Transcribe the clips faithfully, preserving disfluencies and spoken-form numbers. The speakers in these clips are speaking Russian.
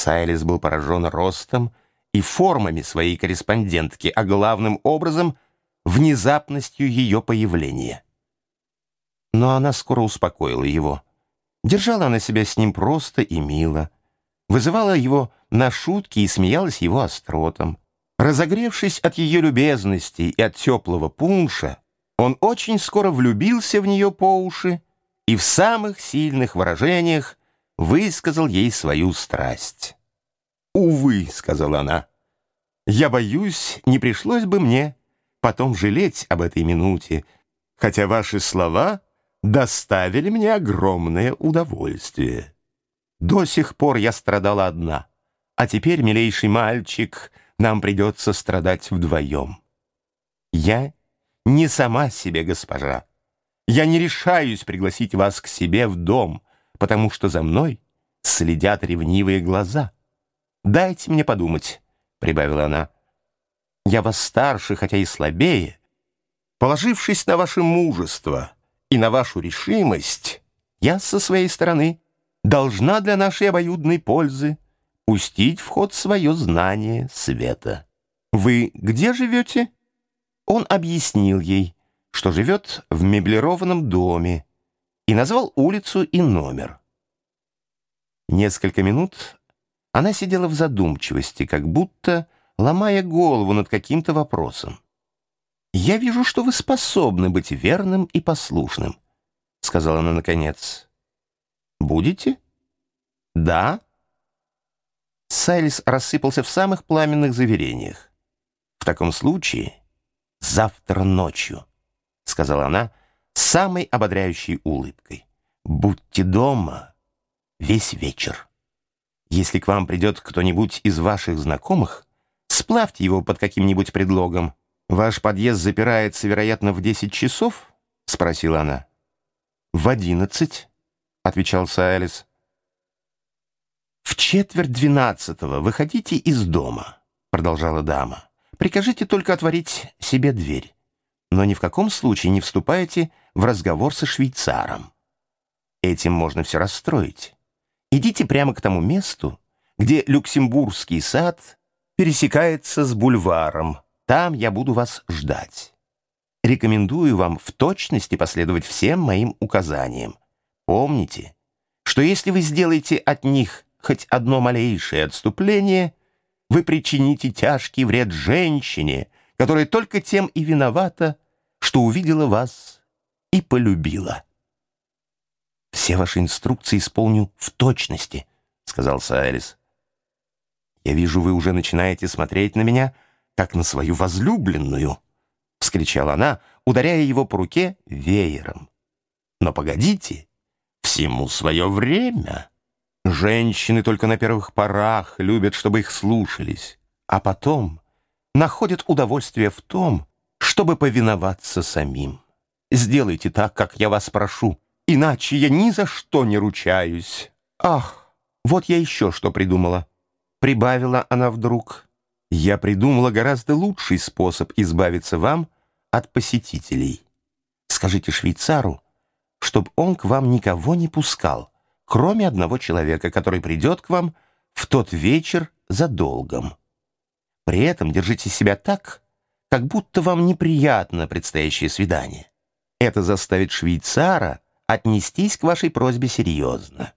Сайлис был поражен ростом и формами своей корреспондентки, а главным образом — внезапностью ее появления. Но она скоро успокоила его. Держала она себя с ним просто и мило, вызывала его на шутки и смеялась его остротам. Разогревшись от ее любезности и от теплого пунша, он очень скоро влюбился в нее по уши и в самых сильных выражениях высказал ей свою страсть. «Увы», — сказала она, — «я боюсь, не пришлось бы мне потом жалеть об этой минуте, хотя ваши слова доставили мне огромное удовольствие. До сих пор я страдала одна, а теперь, милейший мальчик, нам придется страдать вдвоем. Я не сама себе госпожа. Я не решаюсь пригласить вас к себе в дом, потому что за мной следят ревнивые глаза. Дайте мне подумать», — прибавила она. «Я вас старше, хотя и слабее. Положившись на ваше мужество и на вашу решимость, я со своей стороны должна для нашей обоюдной пользы пустить в ход свое знание света. Вы где живете?» Он объяснил ей, что живет в меблированном доме, и назвал улицу и номер. Несколько минут она сидела в задумчивости, как будто ломая голову над каким-то вопросом. «Я вижу, что вы способны быть верным и послушным», — сказала она наконец. «Будете?» «Да». Сайлис рассыпался в самых пламенных заверениях. «В таком случае завтра ночью», — сказала она с самой ободряющей улыбкой. «Будьте дома весь вечер. Если к вам придет кто-нибудь из ваших знакомых, сплавьте его под каким-нибудь предлогом. Ваш подъезд запирается, вероятно, в десять часов?» — спросила она. «В одиннадцать», — отвечал Сайлис. «В четверть двенадцатого выходите из дома», — продолжала дама. «Прикажите только отворить себе дверь, но ни в каком случае не вступайте в разговор со швейцаром. Этим можно все расстроить. Идите прямо к тому месту, где Люксембургский сад пересекается с бульваром. Там я буду вас ждать. Рекомендую вам в точности последовать всем моим указаниям. Помните, что если вы сделаете от них хоть одно малейшее отступление, вы причините тяжкий вред женщине, которая только тем и виновата, что увидела вас и полюбила». «Все ваши инструкции исполню в точности», — сказал Сайлис. «Я вижу, вы уже начинаете смотреть на меня, как на свою возлюбленную», — вскричала она, ударяя его по руке веером. «Но погодите, всему свое время. Женщины только на первых порах любят, чтобы их слушались, а потом находят удовольствие в том, чтобы повиноваться самим. Сделайте так, как я вас прошу, иначе я ни за что не ручаюсь. Ах, вот я еще что придумала», — прибавила она вдруг. «Я придумала гораздо лучший способ избавиться вам от посетителей. Скажите швейцару, чтобы он к вам никого не пускал, кроме одного человека, который придет к вам в тот вечер за долгом. При этом держите себя так, как будто вам неприятно предстоящее свидание. Это заставит швейцара отнестись к вашей просьбе серьезно.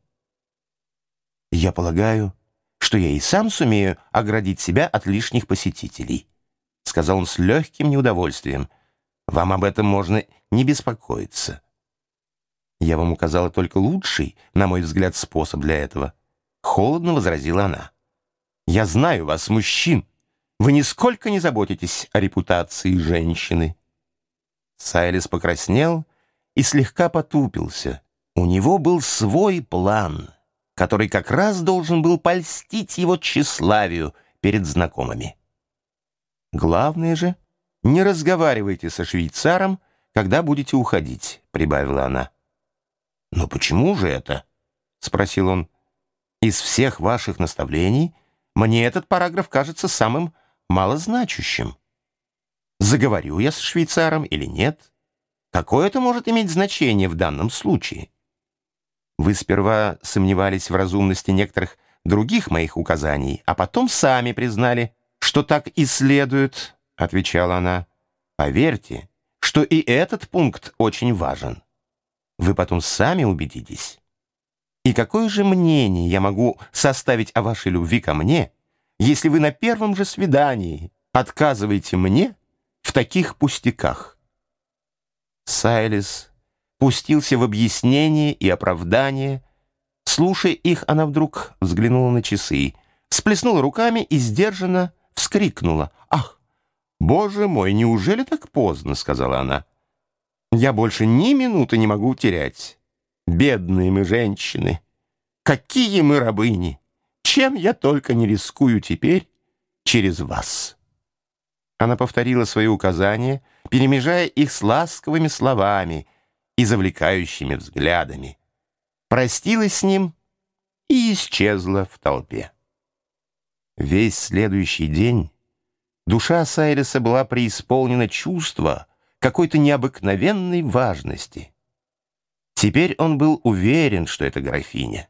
Я полагаю, что я и сам сумею оградить себя от лишних посетителей», — сказал он с легким неудовольствием. «Вам об этом можно не беспокоиться. Я вам указала только лучший, на мой взгляд, способ для этого», — холодно возразила она. «Я знаю вас, мужчин. Вы нисколько не заботитесь о репутации женщины». Сайлис покраснел и слегка потупился. У него был свой план, который как раз должен был польстить его тщеславию перед знакомыми. «Главное же, не разговаривайте со швейцаром, когда будете уходить», — прибавила она. «Но почему же это?» — спросил он. «Из всех ваших наставлений мне этот параграф кажется самым малозначащим. Заговорю я с швейцаром или нет? Какое это может иметь значение в данном случае? Вы сперва сомневались в разумности некоторых других моих указаний, а потом сами признали, что так и следует, — отвечала она. Поверьте, что и этот пункт очень важен. Вы потом сами убедитесь. И какое же мнение я могу составить о вашей любви ко мне, если вы на первом же свидании отказываете мне в таких пустяках? Сайлис пустился в объяснение и оправдание. Слушая их, она вдруг взглянула на часы, всплеснула руками и сдержанно вскрикнула. «Ах, боже мой, неужели так поздно?» — сказала она. «Я больше ни минуты не могу терять. Бедные мы женщины! Какие мы рабыни! Чем я только не рискую теперь через вас!» Она повторила свои указания, перемежая их с ласковыми словами и завлекающими взглядами, простилась с ним и исчезла в толпе. Весь следующий день душа Сайлиса была преисполнена чувства какой-то необыкновенной важности. Теперь он был уверен, что это графиня.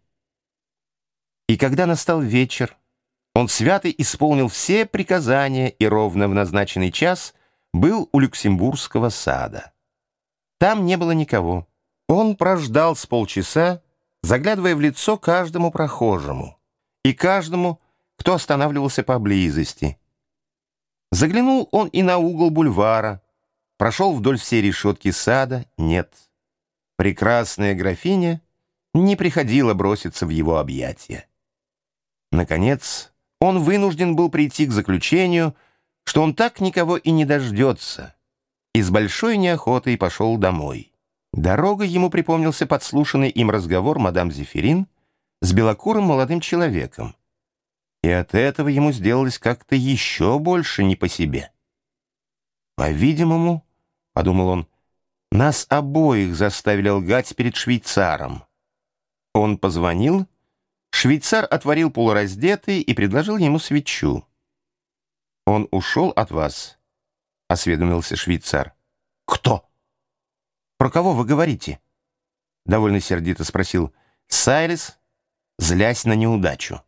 И когда настал вечер, он свято исполнил все приказания и ровно в назначенный час был у Люксембургского сада. Там не было никого. Он прождал с полчаса, заглядывая в лицо каждому прохожему и каждому, кто останавливался поблизости. Заглянул он и на угол бульвара, прошел вдоль всей решетки сада — нет. Прекрасная графиня не приходила броситься в его объятия. Наконец, он вынужден был прийти к заключению, что он так никого и не дождется, и с большой неохотой пошел домой. Дорогой ему припомнился подслушанный им разговор мадам Зефирин с белокурым молодым человеком, и от этого ему сделалось как-то еще больше не по себе. «По-видимому, — подумал он, — нас обоих заставили лгать перед швейцаром». Он позвонил, швейцар отворил полураздетый и предложил ему свечу. «Он ушел от вас?» — осведомился швейцар. «Кто? Про кого вы говорите?» — довольно сердито спросил Сайлис, злясь на неудачу.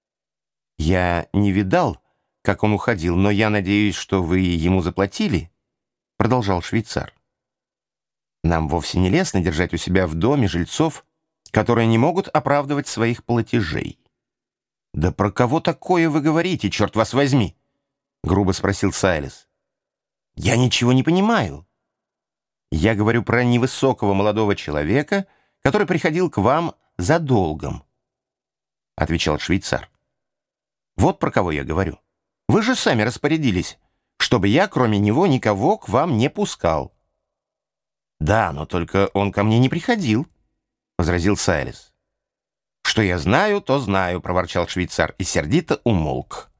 «Я не видал, как он уходил, но я надеюсь, что вы ему заплатили?» — продолжал швейцар. «Нам вовсе не лестно держать у себя в доме жильцов, которые не могут оправдывать своих платежей». «Да про кого такое вы говорите, черт вас возьми?» — грубо спросил Сайлис. «Я ничего не понимаю. Я говорю про невысокого молодого человека, который приходил к вам за долгом», — отвечал швейцар. «Вот про кого я говорю. Вы же сами распорядились, чтобы я, кроме него, никого к вам не пускал». «Да, но только он ко мне не приходил», — возразил Сайлис. «Что я знаю, то знаю», — проворчал швейцар и сердито умолк.